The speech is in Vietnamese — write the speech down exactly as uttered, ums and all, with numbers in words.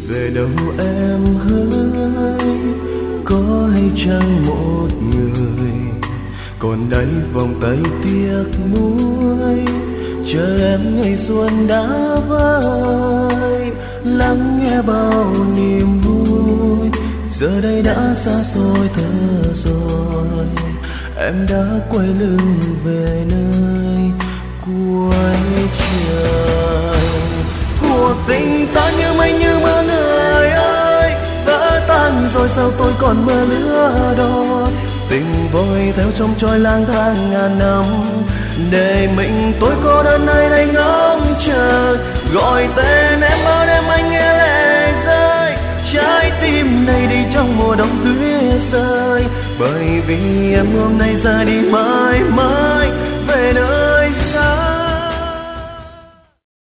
về đâu em hỡi, có hay chăng một người còn đây vòng tay tiếc nuối, chờ em ngày xuân đã vơi, lắng nghe bao niềm vui. Giờ đây đã xa xôi thở rồi, em đã quay lưng về nơi cuối trời. Cuộc tình ta như mây như mưa người ơi, vỡ tan rồi sao tôi còn mơ lửa đôi. Tình vội theo trong trôi lang thang ngàn năm, để mình tôi cô đơn nơi đây ngóng chờ. Gọi tên em ơi em anh nghe lệ rơi, trái tim này đi trong mùa đông tuyết rơi. Bởi vì em hôm nay ra đi mãi mãi về nơi